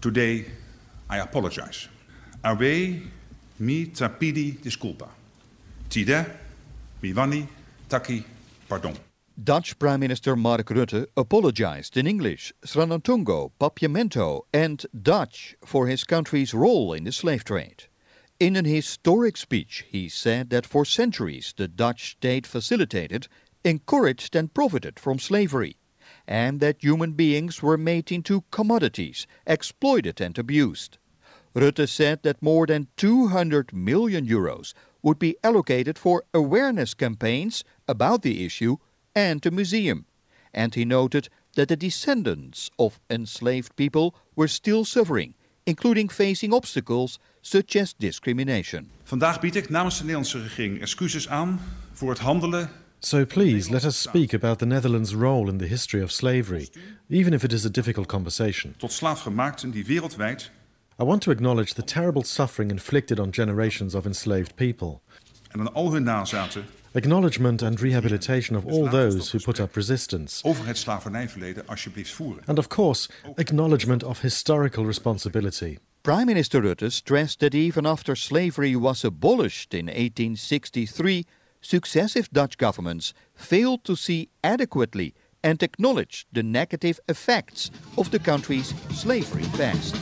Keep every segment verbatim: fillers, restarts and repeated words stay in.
Today, I apologize. Awe mi trapidi disculpa. Tide, mi vani, taki, pardon. Dutch Prime Minister Mark Rutte apologized in English, Sranantongo, Papiamento and Dutch for his country's role in the slave trade. In an historic speech, he said that for centuries the Dutch state facilitated, encouraged and profited from slavery, and that human beings were made into commodities, exploited and abused. Rutte said that more than two hundred million euros would be allocated for awareness campaigns about the issue and a museum. And he noted that the descendants of enslaved people were still suffering, including facing obstacles such as discrimination. Vandaag bied ik namens de Nederlandse regering excuses aan voor het handelen. So please, let us speak about the Netherlands' role in the history of slavery, even if it is a difficult conversation. Tot slaafgemaakten die wereldwijd. I want to acknowledge the terrible suffering inflicted on generations of enslaved people. En aan al hun nazaten. Acknowledgement and rehabilitation of all those who put up resistance. Over het slavernijverleden alsjeblieft voeren. And of course, acknowledgement of historical responsibility. Prime Minister Rutte stressed that even after slavery was abolished in eighteen sixty-three, successive Dutch governments failed to see adequately and acknowledge the negative effects of the country's slavery past.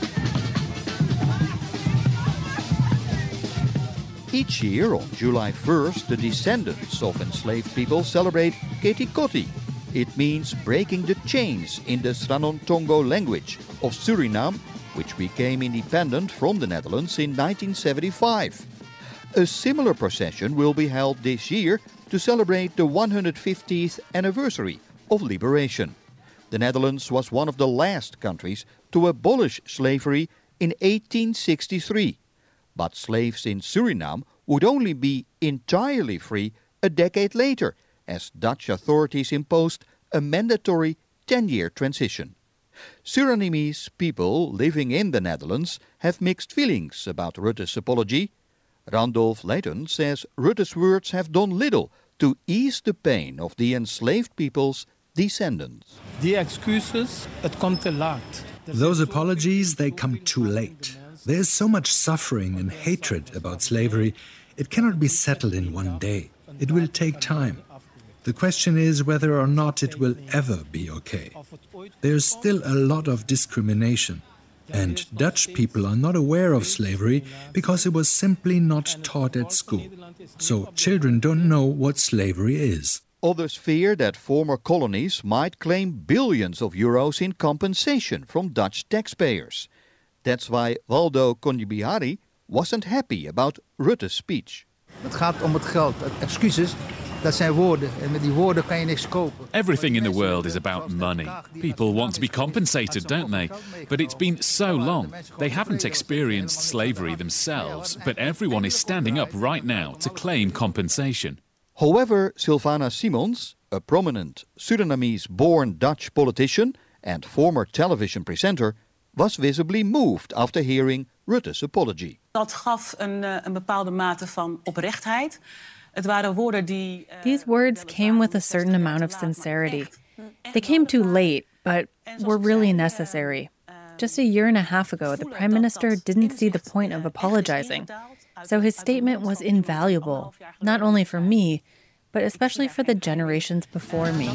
Each year on July first, the descendants of enslaved people celebrate Ketikoti. It means breaking the chains in the Sranantongo language of Suriname, which became independent from the Netherlands in nineteen seventy-five. A similar procession will be held this year to celebrate the one hundred fiftieth anniversary of liberation. The Netherlands was one of the last countries to abolish slavery in eighteen sixty-three. But slaves in Suriname would only be entirely free a decade later, as Dutch authorities imposed a mandatory ten-year transition. Surinamese people living in the Netherlands have mixed feelings about Rutte's apology. Randolph Leighton says Rutte's words have done little to ease the pain of the enslaved people's descendants. Die excuses, het komt te laat. Those apologies, they come too late. There is so much suffering and hatred about slavery, it cannot be settled in one day. It will take time. The question is whether or not it will ever be okay. There is still a lot of discrimination, and Dutch people are not aware of slavery because it was simply not taught at school. So children don't know what slavery is. Others fear that former colonies might claim billions of euros in compensation from Dutch taxpayers. That's why Waldo Konjibihari wasn't happy about Rutte's speech. Het gaat om het geld. Excuses, dat zijn woorden. En met die woorden kan je niks kopen. Everything in the world is about money. People want to be compensated, don't they? But it's been so long. They haven't experienced slavery themselves, but everyone is standing up right now to claim compensation. However, Sylvana Simons, a prominent Surinamese-born Dutch politician and former television presenter, was visibly moved after hearing Rutte's apology. Dat gaf een, een bepaalde mate van oprechtheid. Het waren woorden die... These words came with a certain amount of sincerity. They came too late, but were really necessary. Just a year and a half ago, the Prime Minister didn't see the point of apologizing. So his statement was invaluable, not only for me, but especially for the generations before me.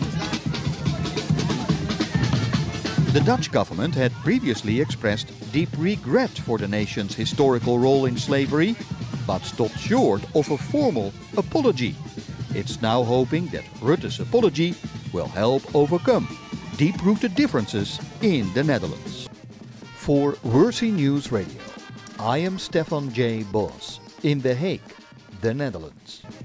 The Dutch government had previously expressed deep regret for the nation's historical role in slavery, but stopped short of a formal apology. It's now hoping that Rutte's apology will help overcome deep-rooted differences in the Netherlands. For Worthy News Radio, I am Stefan J. Bos in The Hague, the Netherlands.